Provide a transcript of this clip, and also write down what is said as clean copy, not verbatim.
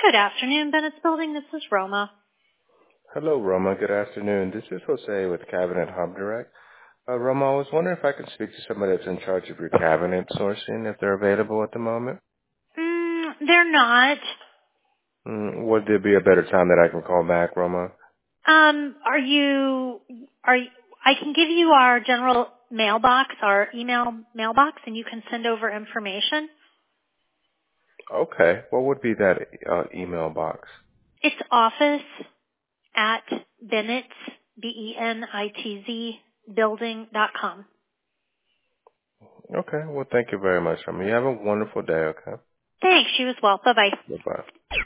Good afternoon, Bennett's Building. This is Roma. Hello, Roma. Good afternoon. This is Jose with Cabinet Hub Direct. Roma, I was wondering if I could speak to somebody that's in charge of your cabinet sourcing, if they're available at the moment. They're not. Would there be a better time that I can call back, Roma? I can give you our general mailbox, our email mailbox, and you can send over information. Okay. What would be that email box? It's office at Bennett's, BENITZ, building.com. Okay. Well, thank you very much, Roma. You have a wonderful day, okay? Thanks. You as well. Bye-bye. Bye-bye.